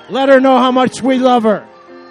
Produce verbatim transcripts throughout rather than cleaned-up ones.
Let her know how much we love her.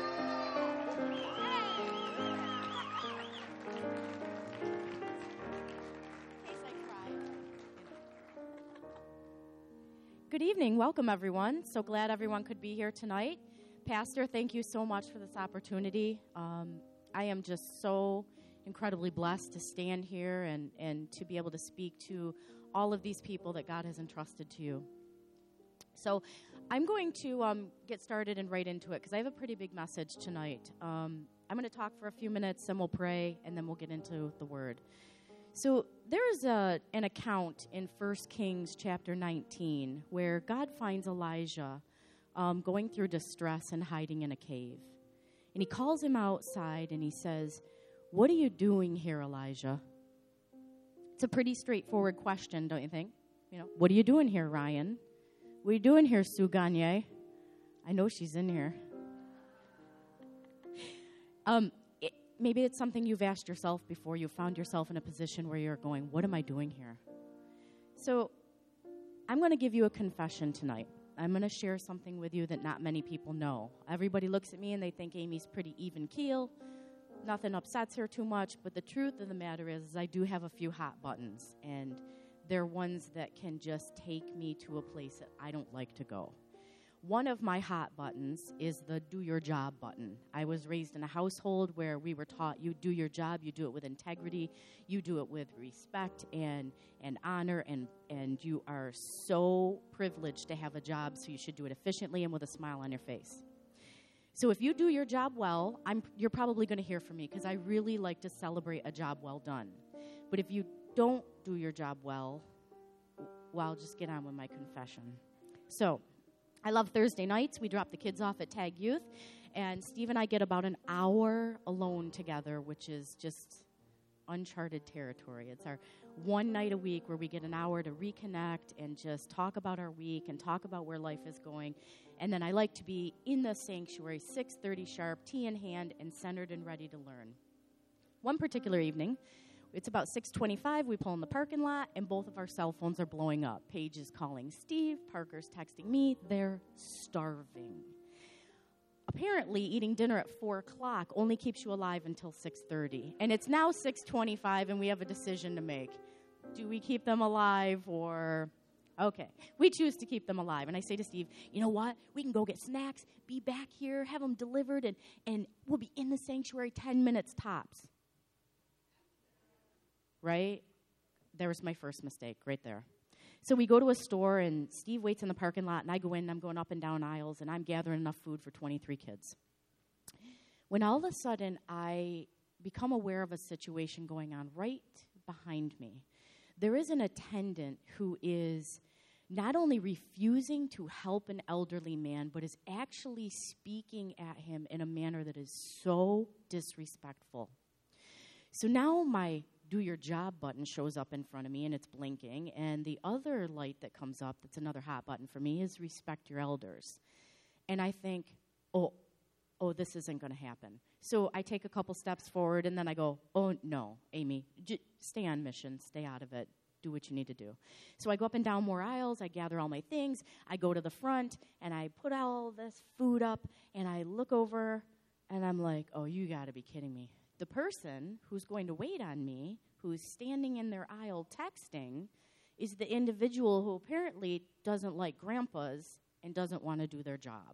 Good evening. Welcome, everyone. So glad everyone could be here tonight. Pastor, thank you so much for this opportunity. Um, I am just so incredibly blessed to stand here and, and to be able to speak to all of these people that God has entrusted to you. So I'm going to um, get started and right into it because I have a pretty big message tonight. Um, I'm going to talk for a few minutes, then we'll pray, and then we'll get into the Word. So there is a, an account in First Kings chapter nineteen where God finds Elijah um, going through distress and hiding in a cave. And he calls him outside and he says, "What are you doing here, Elijah?" It's a pretty straightforward question, don't you think? You know, what are you doing here, Ryan? What are you doing here, Sue Gagne? I know she's in here. Um, it, maybe it's something you've asked yourself before. You found yourself in a position where you're going, what am I doing here? So I'm going to give you a confession tonight. I'm going to share something with you that not many people know. Everybody looks at me and they think Amy's pretty even keel. Nothing upsets her too much. But the truth of the matter is, is I do have a few hot buttons. And they're ones that can just take me to a place that I don't like to go. One of my hot buttons is the do your job button. I was raised in a household where we were taught you do your job, you do it with integrity, you do it with respect and, and honor, and, and you are so privileged to have a job, so you should do it efficiently and with a smile on your face. So if you do your job well, I'm, you're probably going to hear from me because I really like to celebrate a job well done. But if you don't do your job well, well, I'll just get on with my confession. So I love Thursday nights. We drop the kids off at Tag Youth, and Steve and I get about an hour alone together, which is just uncharted territory. It's our one night a week where we get an hour to reconnect and just talk about our week and talk about where life is going. And then I like to be in the sanctuary, six thirty sharp, tea in hand, and centered and ready to learn. One particular evening, it's about six twenty-five, we pull in the parking lot, and both of our cell phones are blowing up. Paige is calling Steve, Parker's texting me, they're starving. Apparently, eating dinner at four o'clock only keeps you alive until six thirty. And it's now six twenty-five, and we have a decision to make. Do we keep them alive or... Okay, we choose to keep them alive. And I say to Steve, you know what? We can go get snacks, be back here, have them delivered, and, and we'll be in the sanctuary ten minutes tops. Right? There was my first mistake right there. So we go to a store, and Steve waits in the parking lot, and I go in, and I'm going up and down aisles, and I'm gathering enough food for twenty-three kids. When all of a sudden, I become aware of a situation going on right behind me. There is an attendant who is not only refusing to help an elderly man, but is actually speaking at him in a manner that is so disrespectful. So now my do your job button shows up in front of me, and it's blinking. And the other light that comes up, that's another hot button for me, is respect your elders. And I think, oh, oh, this isn't going to happen. So I take a couple steps forward, and then I go, oh, no, Amy, j- stay on mission, stay out of it, do what you need to do. So I go up and down more aisles, I gather all my things, I go to the front, and I put all this food up, and I look over, and I'm like, oh, you got to be kidding me. The person who's going to wait on me, who's standing in their aisle texting, is the individual who apparently doesn't like grandpas and doesn't want to do their job.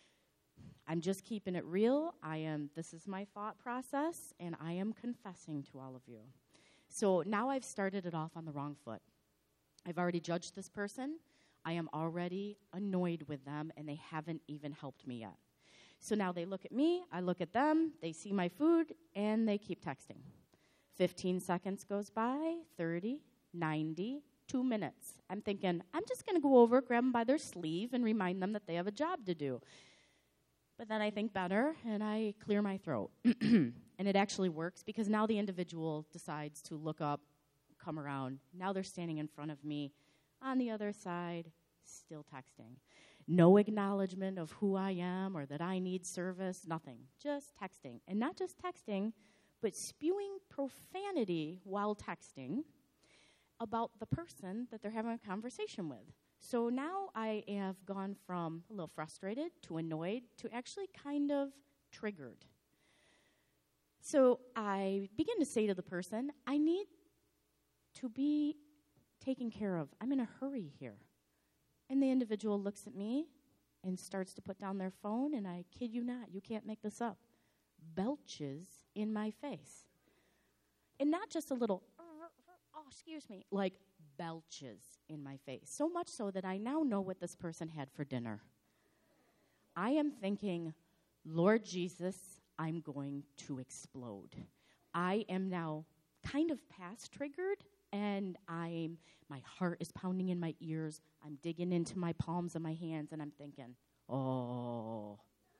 I'm just keeping it real. I am. This is my thought process, and I am confessing to all of you. So now I've started it off on the wrong foot. I've already judged this person. I am already annoyed with them, and they haven't even helped me yet. So now they look at me, I look at them, they see my food, and they keep texting. fifteen seconds goes by, thirty, ninety, two minutes. I'm thinking, I'm just going to go over, grab them by their sleeve, and remind them that they have a job to do. But then I think better, and I clear my throat. And it actually works, because now the individual decides to look up, come around. Now they're standing in front of me on the other side, still texting. No acknowledgement of who I am or that I need service, nothing. Just texting. And not just texting, but spewing profanity while texting about the person that they're having a conversation with. So now I have gone from a little frustrated to annoyed to actually kind of triggered. So I begin to say to the person, I need to be taken care of. I'm in a hurry here. And the individual looks at me and starts to put down their phone, and I kid you not, you can't make this up, belches in my face. And not just a little, oh, excuse me, like belches in my face. So much so that I now know what this person had for dinner. I am thinking, Lord Jesus, I'm going to explode. I am now kind of past triggered, and I'm my heart is pounding in my ears. I'm digging into my palms of my hands, and I'm thinking, oh.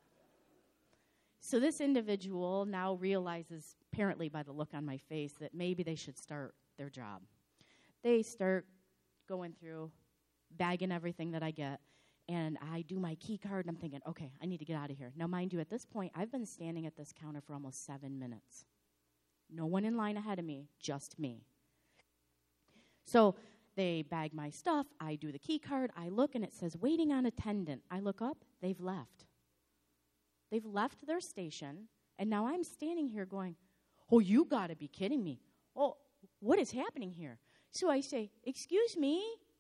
So this individual now realizes, apparently by the look on my face, that maybe they should start their job. They start going through, bagging everything that I get, and I do my key card, and I'm thinking, okay, I need to get out of here. Now, mind you, at this point, I've been standing at this counter for almost seven minutes. No one in line ahead of me, just me. So they bag my stuff. I do the key card. I look, and it says, waiting on attendant. I look up. They've left. They've left their station, and now I'm standing here going, oh, you got to be kidding me. Oh, what is happening here? So I say, excuse me,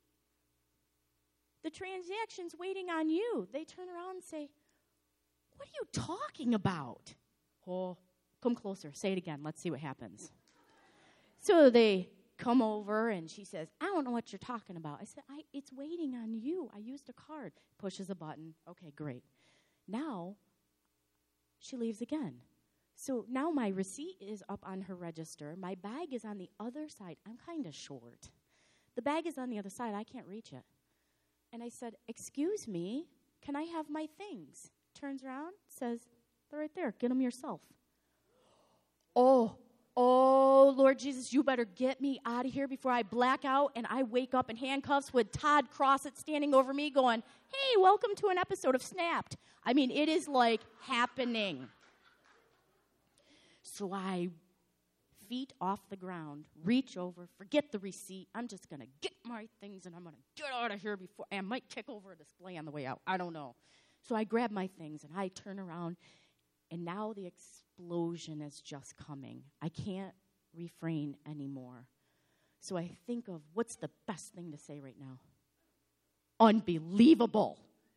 the transaction's waiting on you. They turn around and say, what are you talking about? Oh, come closer. Say it again. Let's see what happens. So they come over, and she says, I don't know what you're talking about. I said, I, it's waiting on you. I used a card. Pushes a button. Okay, great. Now, she leaves again. So now my receipt is up on her register. My bag is on the other side. I'm kind of short. The bag is on the other side. I can't reach it. And I said, excuse me, can I have my things? Turns around, says, they're right there. Get them yourself. Oh, oh, Lord Jesus, you better get me out of here before I black out and I wake up in handcuffs with Todd Crossett standing over me going, hey, welcome to an episode of Snapped. I mean, it is like happening. So I feet off the ground, reach over, forget the receipt. I'm just going to get my things and I'm going to get out of here before, and I might kick over a display on the way out. I don't know. So I grab my things and I turn around, and now the explosion is just coming. I can't refrain anymore. So I think of what's the best thing to say right now? Unbelievable.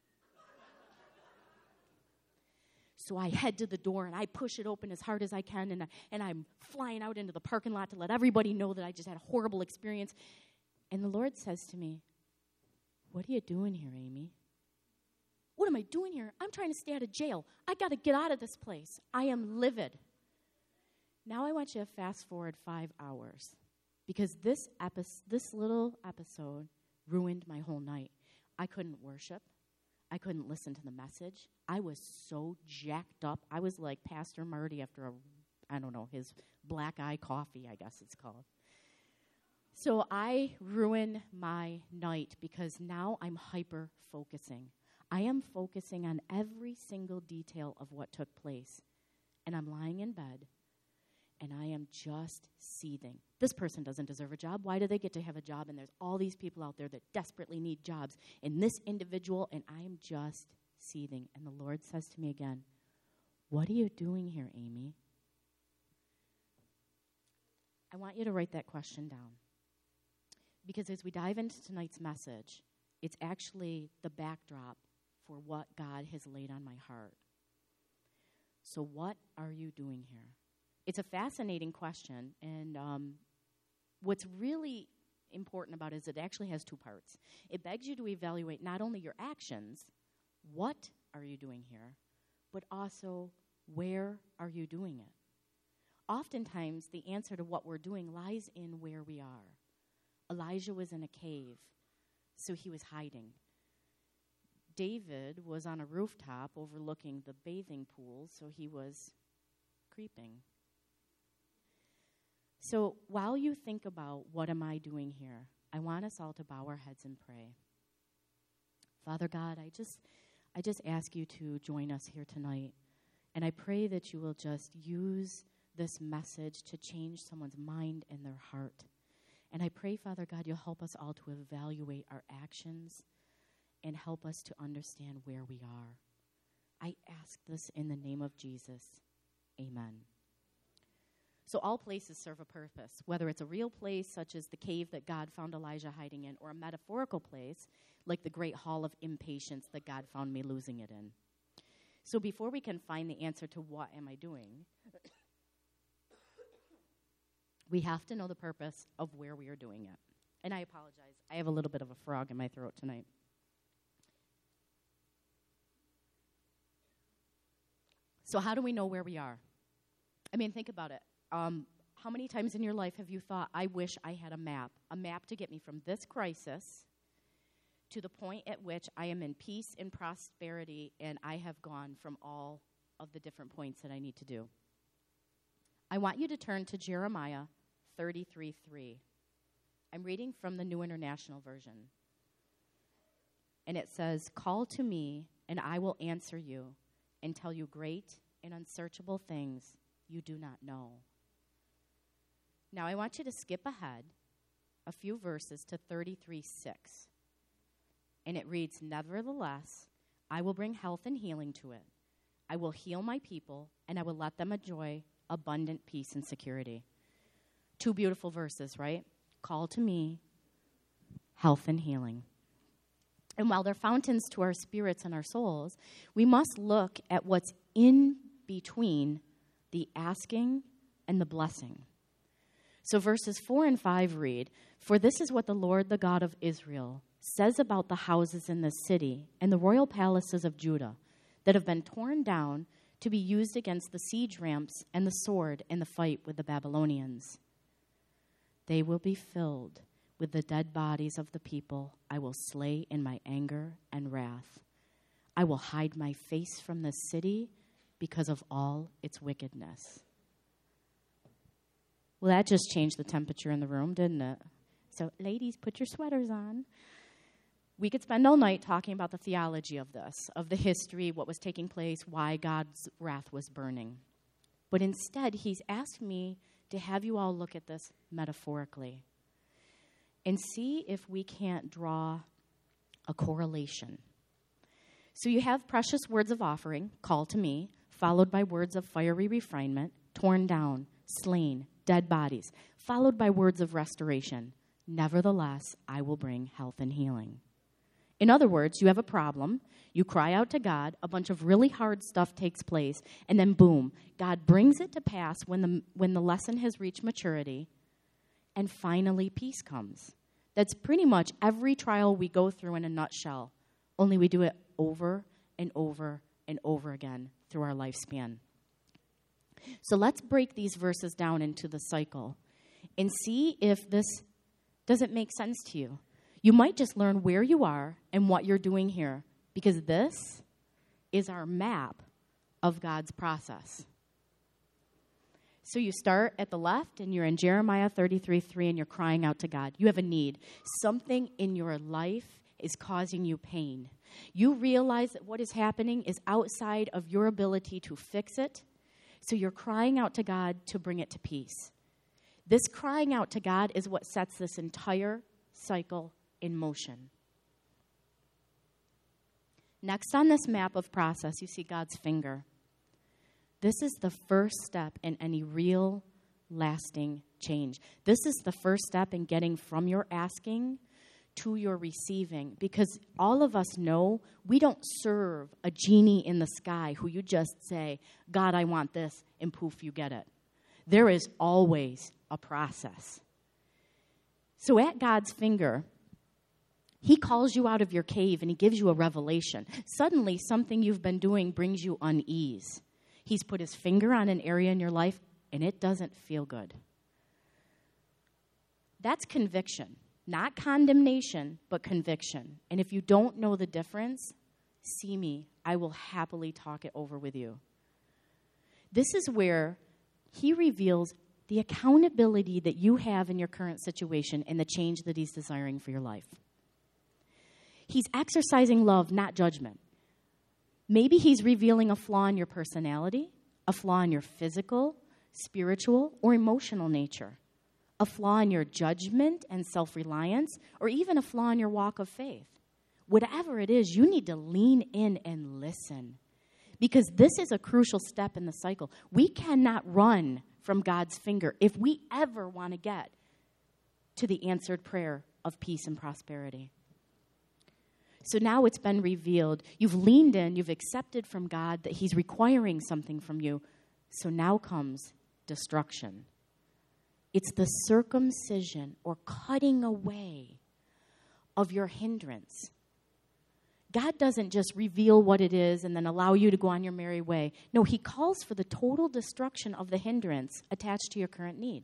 So I head to the door, and I push it open as hard as I can, and, I, and I'm flying out into the parking lot to let everybody know that I just had a horrible experience. And the Lord says to me, what are you doing here, Amy? What am I doing here? I'm trying to stay out of jail. I got to get out of this place. I am livid. Now I want you to fast forward five hours, because this epi- this little episode ruined my whole night. I couldn't worship. I couldn't listen to the message. I was so jacked up. I was like Pastor Marty after a, I don't know, his black eye coffee, I guess it's called. So I ruin my night because now I'm hyper-focusing. I am focusing on every single detail of what took place. And I'm lying in bed, and I am just seething. This person doesn't deserve a job. Why do they get to have a job? And there's all these people out there that desperately need jobs. And this individual, and I am just seething. And the Lord says to me again, what are you doing here, Amy? I want you to write that question down. Because as we dive into tonight's message, it's actually the backdrop for what God has laid on my heart. So what are you doing here? It's a fascinating question, and um, what's really important about it is it actually has two parts. It begs you to evaluate not only your actions, what are you doing here, but also where are you doing it? Oftentimes, the answer to what we're doing lies in where we are. Elijah was in a cave, so he was hiding. David was on a rooftop overlooking the bathing pool, so he was creeping. So while you think about what am I doing here, I want us all to bow our heads and pray. Father God, I just I just ask you to join us here tonight. And I pray that you will just use this message to change someone's mind and their heart. And I pray, Father God, you'll help us all to evaluate our actions, and help us to understand where we are. I ask this in the name of Jesus. Amen. So all places serve a purpose, whether it's a real place such as the cave that God found Elijah hiding in, or a metaphorical place like the great hall of impatience that God found me losing it in. So before we can find the answer to what am I doing, we have to know the purpose of where we are doing it. And I apologize. I have a little bit of a frog in my throat tonight. So how do we know where we are? I mean, think about it. Um, how many times in your life have you thought, I wish I had a map, a map to get me from this crisis to the point at which I am in peace and prosperity and I have gone from all of the different points that I need to do? I want you to turn to Jeremiah thirty-three three. I'm reading from the New International Version. And it says, "Call to me, and I will answer you and tell you great and unsearchable things you do not know." Now, I want you to skip ahead a few verses to thirty-three six. And it reads, "Nevertheless, I will bring health and healing to it. I will heal my people, and I will let them enjoy abundant peace and security." Two beautiful verses, right? Call to me, health and healing. And while they're fountains to our spirits and our souls, we must look at what's in between the asking and the blessing. So verses four and five read, "For this is what the Lord, the God of Israel, says about the houses in this city and the royal palaces of Judah that have been torn down to be used against the siege ramps and the sword in the fight with the Babylonians. They will be filled with the dead bodies of the people I will slay in my anger and wrath. I will hide my face from this city because of all its wickedness." Well, that just changed the temperature in the room, didn't it? So, ladies, put your sweaters on. We could spend all night talking about the theology of this, of the history, what was taking place, why God's wrath was burning. But instead, he's asked me to have you all look at this metaphorically and see if we can't draw a correlation. So you have precious words of offering, call to me, followed by words of fiery refinement, torn down, slain, dead bodies, followed by words of restoration. Nevertheless, I will bring health and healing. In other words, you have a problem, you cry out to God, a bunch of really hard stuff takes place, and then boom, God brings it to pass when the when the lesson has reached maturity, and finally peace comes. That's pretty much every trial we go through in a nutshell, only we do it over and over and over again through our lifespan. So let's break these verses down into the cycle and see if this doesn't make sense to you. You might just learn where you are and what you're doing here, because this is our map of God's process. So you start at the left, and you're in Jeremiah thirty-three three, and you're crying out to God. You have a need. Something in your life is causing you pain. You realize that what is happening is outside of your ability to fix it, so you're crying out to God to bring it to peace. This crying out to God is what sets this entire cycle in motion. Next on this map of process, you see God's finger. This is the first step in any real, lasting change. This is the first step in getting from your asking to your receiving, because all of us know we don't serve a genie in the sky who you just say, God, I want this, and poof, you get it. There is always a process. So at God's finger, he calls you out of your cave and he gives you a revelation. Suddenly, something you've been doing brings you unease. He's put his finger on an area in your life, and it doesn't feel good. That's conviction. Not condemnation, but conviction. And if you don't know the difference, see me. I will happily talk it over with you. This is where he reveals the accountability that you have in your current situation and the change that he's desiring for your life. He's exercising love, not judgment. Maybe he's revealing a flaw in your personality, a flaw in your physical, spiritual, or emotional nature, a flaw in your judgment and self-reliance, or even a flaw in your walk of faith. Whatever it is, you need to lean in and listen, because this is a crucial step in the cycle. We cannot run from God's finger if we ever want to get to the answered prayer of peace and prosperity. So now it's been revealed. You've leaned in. You've accepted from God that he's requiring something from you. So now comes destruction. It's the circumcision or cutting away of your hindrance. God doesn't just reveal what it is and then allow you to go on your merry way. No, he calls for the total destruction of the hindrance attached to your current need.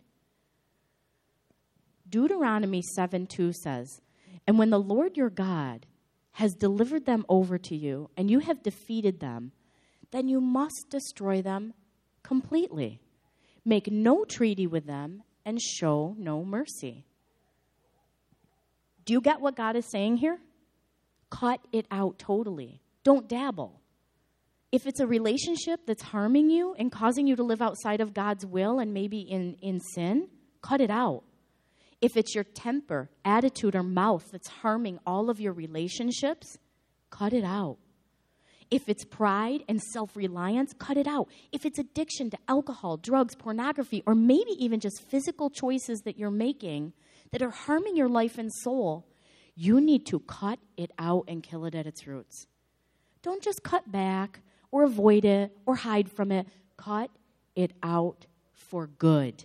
Deuteronomy seven two says, "And when the Lord your God has delivered them over to you, and you have defeated them, then you must destroy them completely. Make no treaty with them, and show no mercy." Do you get what God is saying here? Cut it out totally. Don't dabble. If it's a relationship that's harming you and causing you to live outside of God's will and maybe in, in sin, cut it out. If it's your temper, attitude, or mouth that's harming all of your relationships, cut it out. If it's pride and self-reliance, cut it out. If it's addiction to alcohol, drugs, pornography, or maybe even just physical choices that you're making that are harming your life and soul, you need to cut it out and kill it at its roots. Don't just cut back or avoid it or hide from it. Cut it out for good.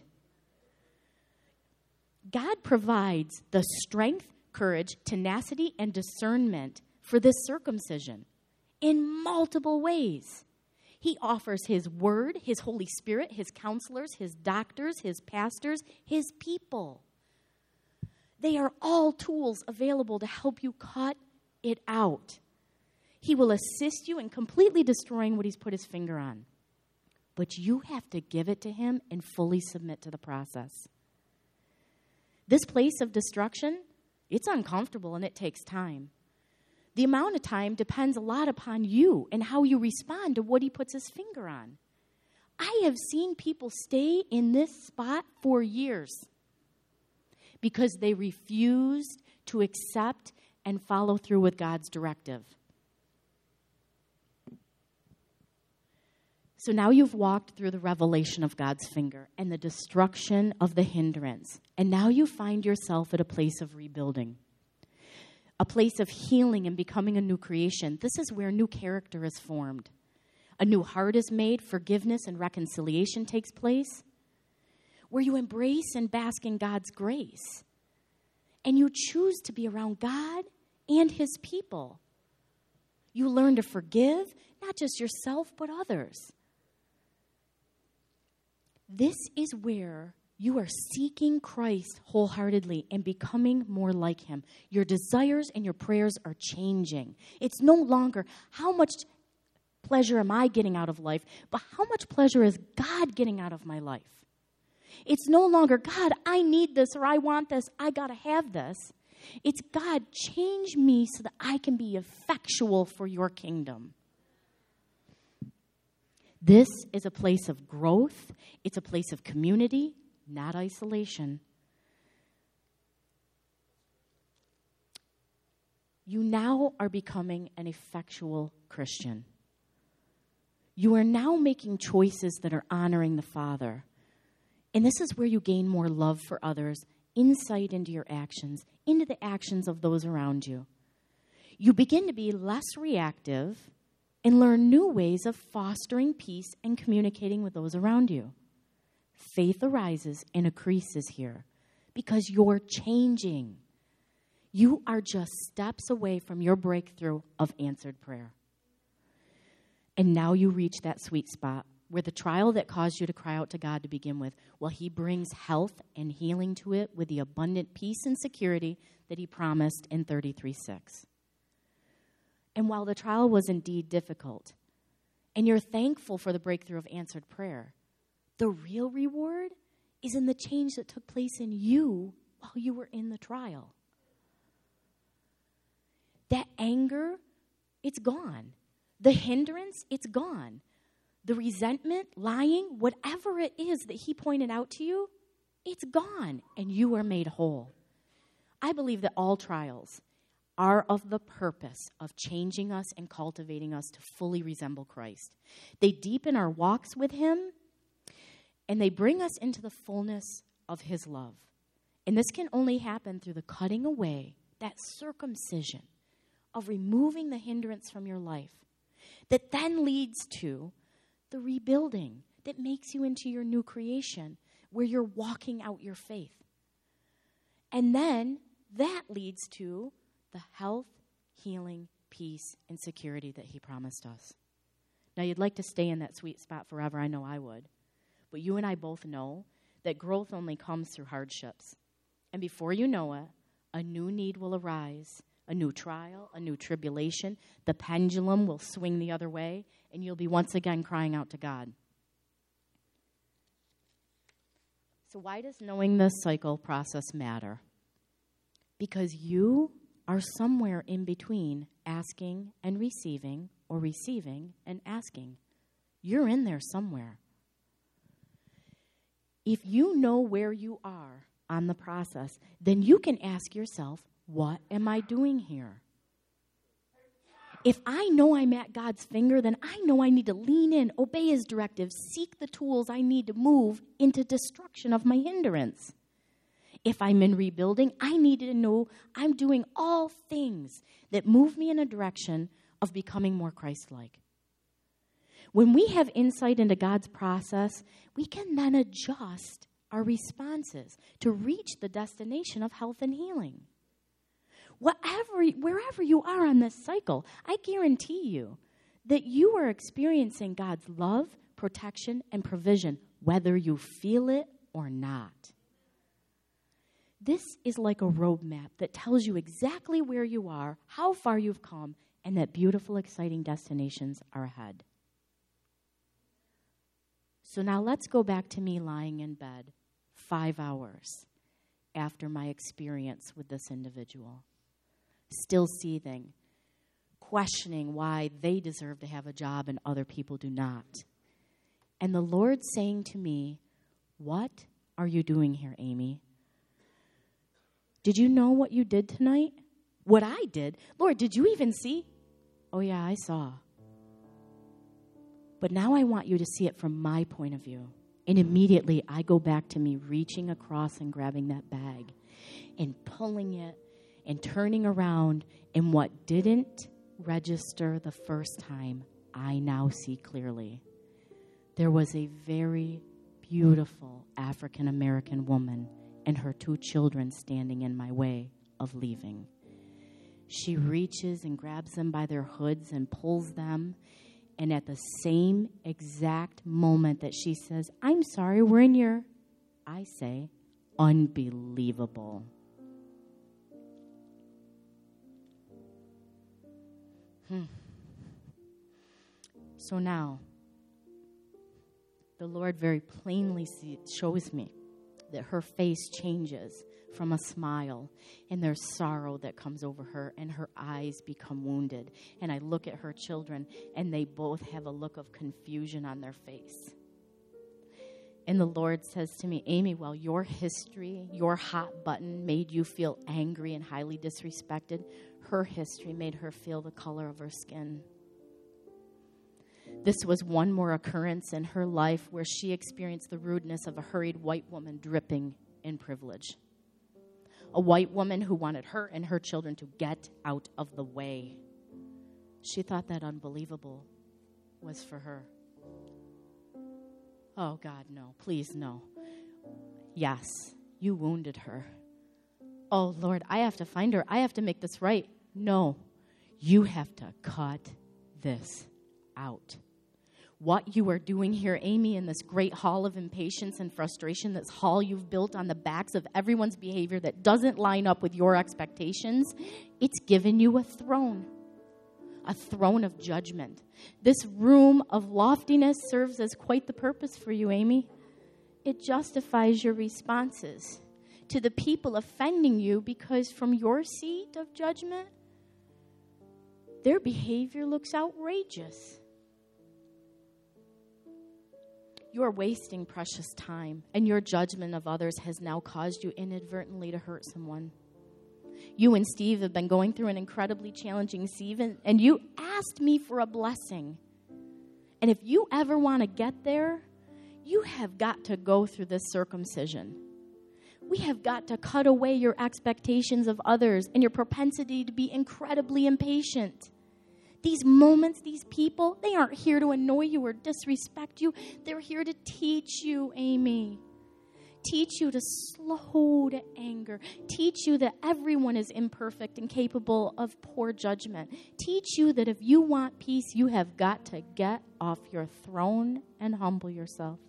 God provides the strength, courage, tenacity, and discernment for this circumcision in multiple ways. He offers his word, his Holy Spirit, his counselors, his doctors, his pastors, his people. They are all tools available to help you cut it out. He will assist you in completely destroying what he's put his finger on. But you have to give it to him and fully submit to the process. This place of destruction, it's uncomfortable and it takes time. The amount of time depends a lot upon you and how you respond to what he puts his finger on. I have seen people stay in this spot for years because they refused to accept and follow through with God's directive. So now you've walked through the revelation of God's finger and the destruction of the hindrance. And now you find yourself at a place of rebuilding, a place of healing and becoming a new creation. This is where new character is formed. A new heart is made, forgiveness and reconciliation takes place, where you embrace and bask in God's grace. And you choose to be around God and his people. You learn to forgive, not just yourself, but others. This is where you are seeking Christ wholeheartedly and becoming more like him. Your desires and your prayers are changing. It's no longer how much pleasure am I getting out of life, but how much pleasure is God getting out of my life? It's no longer, God, I need this or I want this, I got to have this. It's, God, change me so that I can be effectual for your kingdom. This is a place of growth. It's a place of community, not isolation. You now are becoming an effectual Christian. You are now making choices that are honoring the Father. And this is where you gain more love for others, insight into your actions, into the actions of those around you. You begin to be less reactive and learn new ways of fostering peace and communicating with those around you. Faith arises and increases here because you're changing. You are just steps away from your breakthrough of answered prayer. And now you reach that sweet spot where the trial that caused you to cry out to God to begin with, well, he brings health and healing to it with the abundant peace and security that he promised in thirty-three six. And while the trial was indeed difficult, and you're thankful for the breakthrough of answered prayer, the real reward is in the change that took place in you while you were in the trial. That anger, it's gone. The hindrance, it's gone. The resentment, lying, whatever it is that he pointed out to you, it's gone, and you are made whole. I believe that all trials, are of the purpose of changing us and cultivating us to fully resemble Christ. They deepen our walks with him, and they bring us into the fullness of his love. And this can only happen through the cutting away, that circumcision of removing the hindrance from your life that then leads to the rebuilding that makes you into your new creation where you're walking out your faith. And then that leads to the health, healing, peace, and security that he promised us. Now, you'd like to stay in that sweet spot forever. I know I would. But you and I both know that growth only comes through hardships. And before you know it, a new need will arise, a new trial, a new tribulation. The pendulum will swing the other way, and you'll be once again crying out to God. So why does knowing this cycle process matter? Because you are somewhere in between asking and receiving, or receiving and asking. You're in there somewhere. If you know where you are on the process, then you can ask yourself, what am I doing here? If I know I'm at God's finger, then I know I need to lean in, obey his directives, seek the tools I need to move into destruction of my hindrance. If I'm in rebuilding, I need to know I'm doing all things that move me in a direction of becoming more Christ-like. When we have insight into God's process, we can then adjust our responses to reach the destination of health and healing. Whatever, wherever you are on this cycle, I guarantee you that you are experiencing God's love, protection, and provision, whether you feel it or not. This is like a roadmap that tells you exactly where you are, how far you've come, and that beautiful, exciting destinations are ahead. So now let's go back to me lying in bed five hours after my experience with this individual, still seething, questioning why they deserve to have a job and other people do not. And the Lord saying to me, what are you doing here, Amy? Did you know what you did tonight? What I did? Lord, did you even see? Oh, yeah, I saw. But now I want you to see it from my point of view. And immediately I go back to me reaching across and grabbing that bag and pulling it and turning around. And what didn't register the first time, I now see clearly. There was a very beautiful African-American woman and her two children standing in my way of leaving. She reaches and grabs them by their hoods and pulls them. And at the same exact moment that she says, I'm sorry, we're in your, I say, unbelievable. Hmm. So now, the Lord very plainly see, shows me that her face changes from a smile, and there's sorrow that comes over her, and her eyes become wounded. And I look at her children, and they both have a look of confusion on their face. And the Lord says to me, Amy, while your history, your hot button made you feel angry and highly disrespected, her history made her feel the color of her skin. This was one more occurrence in her life where she experienced the rudeness of a hurried white woman dripping in privilege. A white woman who wanted her and her children to get out of the way. She thought that unbelievable was for her. Oh, God, no. Please, no. Yes, you wounded her. Oh, Lord, I have to find her. I have to make this right. No, you have to cut this out. What you are doing here, Amy, in this great hall of impatience and frustration, this hall you've built on the backs of everyone's behavior that doesn't line up with your expectations, it's given you a throne, a throne of judgment. This room of loftiness serves as quite the purpose for you, Amy. It justifies your responses to the people offending you because from your seat of judgment, their behavior looks outrageous. You are wasting precious time, and your judgment of others has now caused you inadvertently to hurt someone. You and Steve have been going through an incredibly challenging season, and you asked me for a blessing. And if you ever want to get there, you have got to go through this circumcision. We have got to cut away your expectations of others and your propensity to be incredibly impatient. These moments, these people, they aren't here to annoy you or disrespect you. They're here to teach you, Amy. Teach you to slow to anger. Teach you that everyone is imperfect and capable of poor judgment. Teach you that if you want peace, you have got to get off your throne and humble yourself.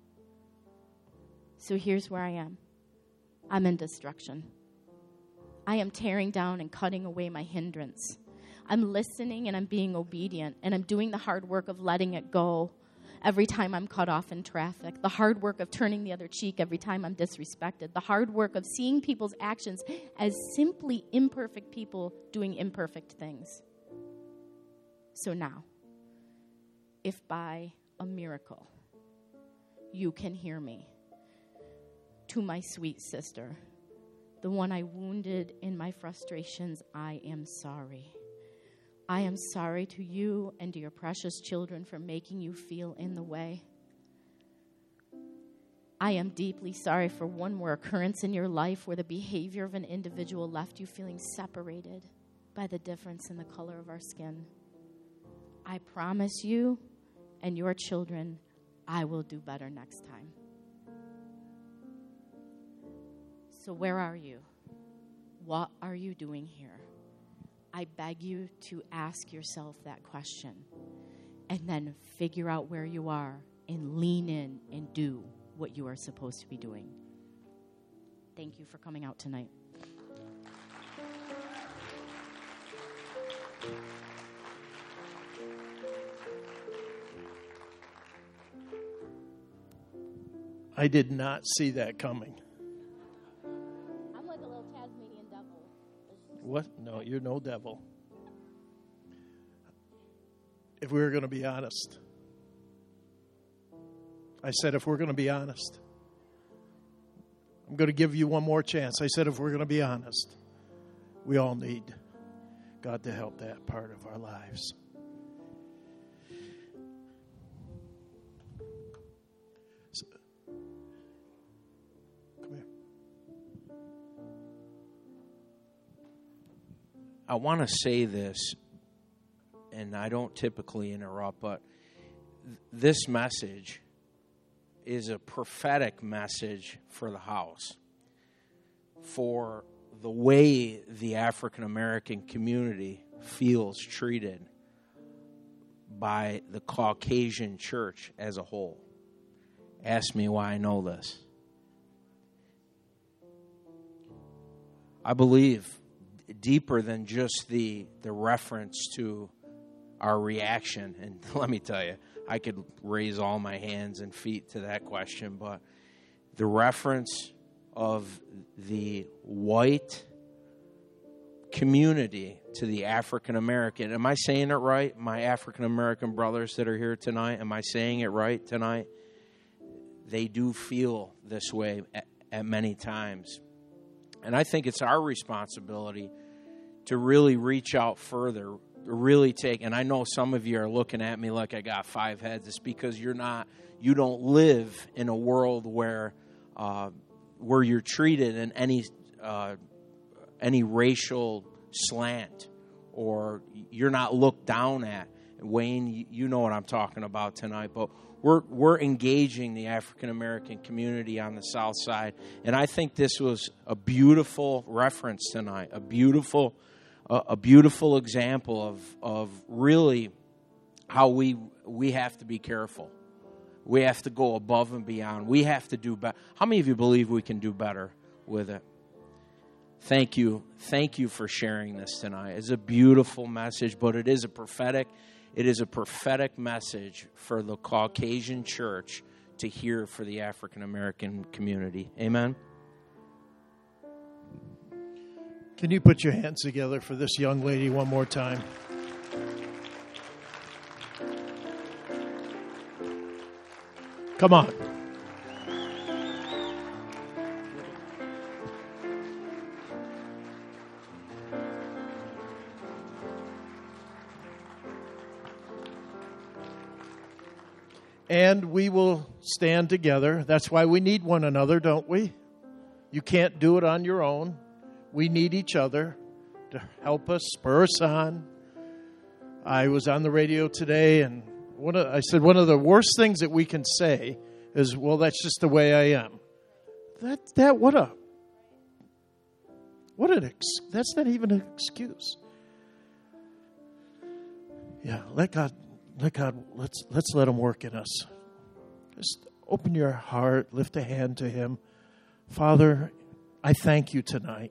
So here's where I am. I'm in destruction. I am tearing down and cutting away my hindrance. I'm listening and I'm being obedient, and I'm doing the hard work of letting it go every time I'm cut off in traffic, the hard work of turning the other cheek every time I'm disrespected, the hard work of seeing people's actions as simply imperfect people doing imperfect things. So now, if by a miracle you can hear me, to my sweet sister, the one I wounded in my frustrations, I am sorry. I am sorry to you and to your precious children for making you feel in the way. I am deeply sorry for one more occurrence in your life where the behavior of an individual left you feeling separated by the difference in the color of our skin. I promise you and your children, I will do better next time. So where are you? What are you doing here? I beg you to ask yourself that question and then figure out where you are and lean in and do what you are supposed to be doing. Thank you for coming out tonight. I did not see that coming. I'm like a little Tasmanian devil. What? No, you're no devil. If we were going to be honest, I said if we're going to be honest, I'm going to give you one more chance. I said if we're going to be honest, we all need God to help that part of our lives. So, come here. I want to say this, and I don't typically interrupt, but th- this message is a prophetic message for the house, for the way the African American community feels treated by the Caucasian church as a whole. Ask me why I know this. I believe deeper than just the the reference to our reaction. And let me tell you, I could raise all my hands and feet to that question, but the reference of the white community to the African American. Am I saying it right? My African American brothers that are here tonight, am I saying it right tonight? They do feel this way at, at many times. And I think it's our responsibility to really reach out further, really take, and I know some of you are looking at me like I got five heads. It's because you're not, you don't live in a world where uh, where you're treated in any uh, any racial slant, or you're not looked down at. Wayne, you know what I'm talking about tonight, but we're we're engaging the African American community on the South Side, and I think this was a beautiful reference tonight, a beautiful a, a beautiful example of of really how we we have to be careful. We have to go above and beyond. We have to do better. How many of you believe we can do better with it? Thank you. Thank you for sharing this tonight. It's a beautiful message, but it is a prophetic It is a prophetic message for the Caucasian church to hear for the African American community. Amen? Can you put your hands together for this young lady one more time? Come on. And we will stand together. That's why we need one another, don't we? You can't do it on your own. We need each other to help us, spur us on. I was on the radio today, and one of, I said one of the worst things that we can say is, well, that's just the way I am. That that what a what an ex, that's not even an excuse. Yeah, let God let God let's let's let him work in us. Just open your heart, lift a hand to him. Father, I thank you tonight.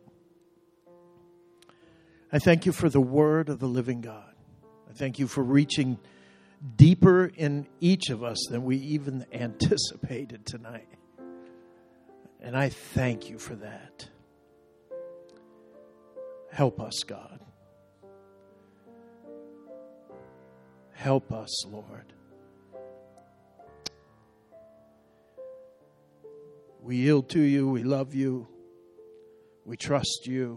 I thank you for the word of the living God. I thank you for reaching deeper in each of us than we even anticipated tonight. And I thank you for that. Help us, God. Help us, Lord. We yield to you. We love you. We trust you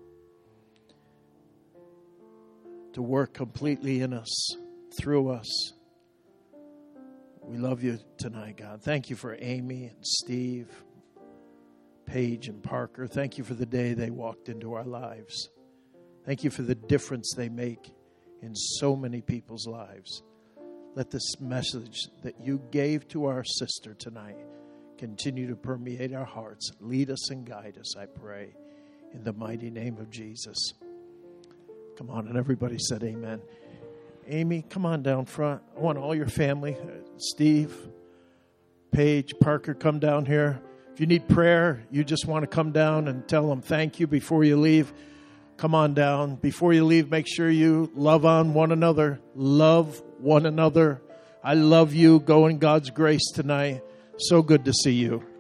to work completely in us, through us. We love you tonight, God. Thank you for Amy and Steve, Paige and Parker. Thank you for the day they walked into our lives. Thank you for the difference they make in so many people's lives. Let this message that you gave to our sister tonight continue to permeate our hearts. Lead us and guide us, I pray, in the mighty name of Jesus. Come on, and everybody said amen. Amy, come on down front. I want all your family. Steve, Paige, Parker, come down here. If you need prayer, you just want to come down and tell them thank you before you leave, come on down. Before you leave, make sure you love on one another. Love one another. I love you. Go in God's grace tonight. So good to see you.